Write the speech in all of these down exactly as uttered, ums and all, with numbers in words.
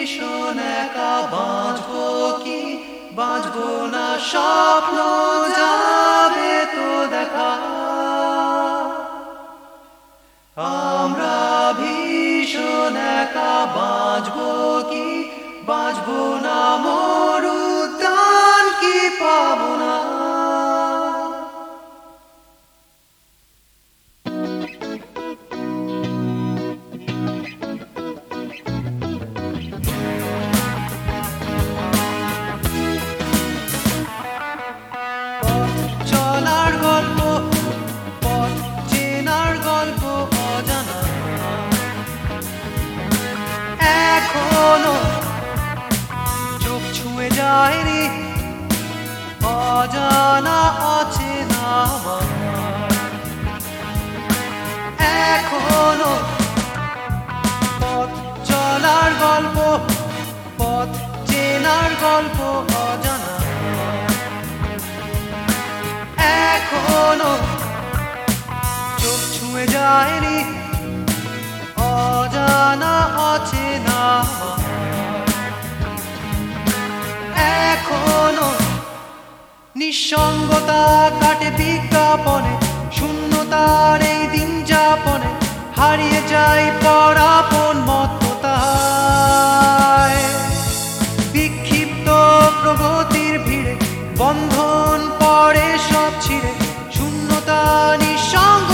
ভীষণ একা বাঁচবো কি বাঁচবো না স্বপ্ন যাবে তো দেখা আমরা ভীষণ একা বাঁচবো কি বাঁচবো না মরুদ্যান কি পাবো না চলার গল্প পথ চেনার গল্প অজানা এখনো চোখ ছুঁয়ে যায়নি অজানা অচেনা এখনো পথ চলার গল্প পথ চেনার গল্প অজানা এখনো চোখ ছুঁয়ে যায়নি অজানা অচেনা এখনো নিঃসঙ্গতা কাটে বিজ্ঞাপনে শূন্যতার এই দিন যাপনে হারিয়ে যায় পরাপন মত্ততায় বিক্ষিপ্ত প্রগতির ভিড়ে বন্ধন পড়ে সব ছিঁড়ে শূন্যতা নিঃসঙ্গ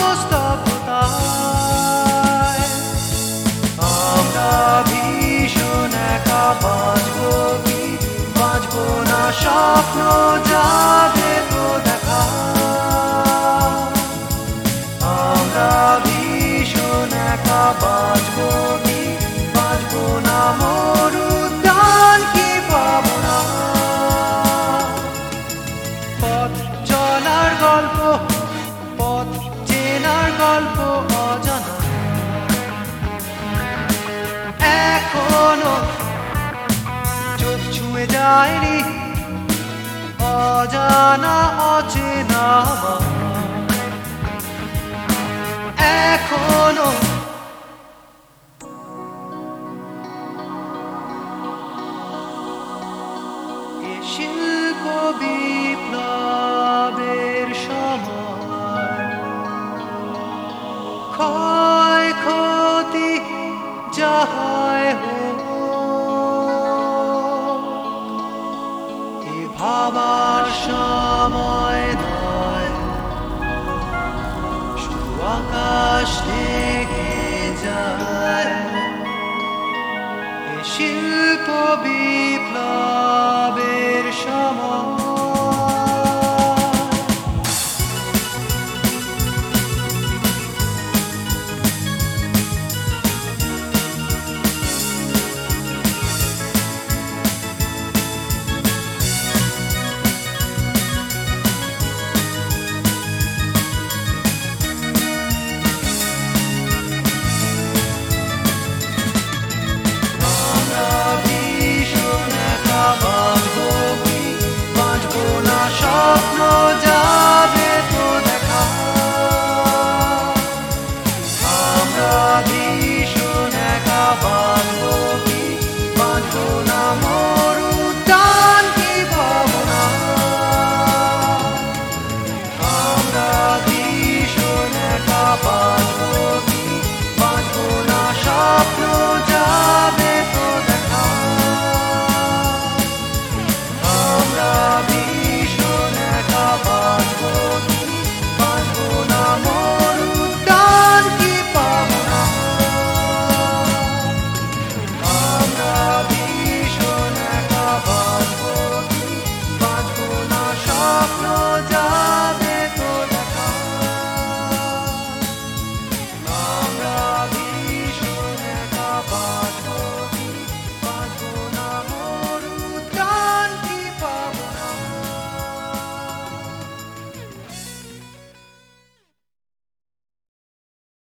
স্তব্ধতায় আমরা ভীষণ একা বাঁচবো কি বাঁচবো না স্বপ্ন যাবে তো দেখা আমরা ভীষণ একা বাঁচবো কি বাঁচবো না মরুদ্যান কি পাবো না পথ চলার গল্প পথ চেনার গল্প অজানা এখনো চোখ ছুঁয়ে যায়নি অজানা অচেনা এখনো এ শিল্প বিপ্লবের সময় ক্ষয় ক্ষতি যাহায় হোক এ ভাবার সময় নয় শুধু আকাশ ঢেকে যায় এ শিল্প বিপ্লবের সময়